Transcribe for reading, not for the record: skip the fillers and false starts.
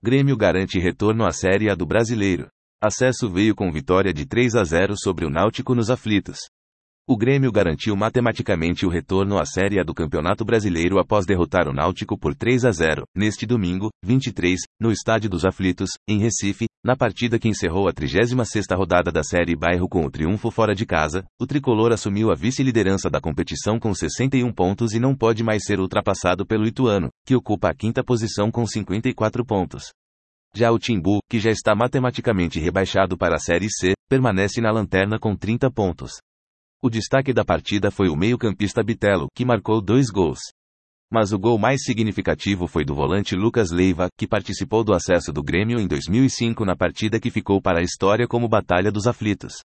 Grêmio garante retorno à Série A do Brasileiro. Acesso veio com vitória de 3-0 sobre o Náutico nos aflitos. O Grêmio garantiu matematicamente o retorno à Série A do Campeonato Brasileiro após derrotar o Náutico por 3-0, neste domingo, 23, no Estádio dos Aflitos, em Recife, na partida que encerrou a 36ª rodada da Série Bairro com o triunfo fora de casa. O tricolor assumiu a vice-liderança da competição com 61 pontos e não pode mais ser ultrapassado pelo Ituano, que ocupa a 5ª posição com 54 pontos. Já o Timbu, que já está matematicamente rebaixado para a Série C, permanece na lanterna com 30 pontos. O destaque da partida foi o meio-campista Bitelo, que marcou 2 gols. Mas o gol mais significativo foi do volante Lucas Leiva, que participou do acesso do Grêmio em 2005 na partida que ficou para a história como Batalha dos Aflitos.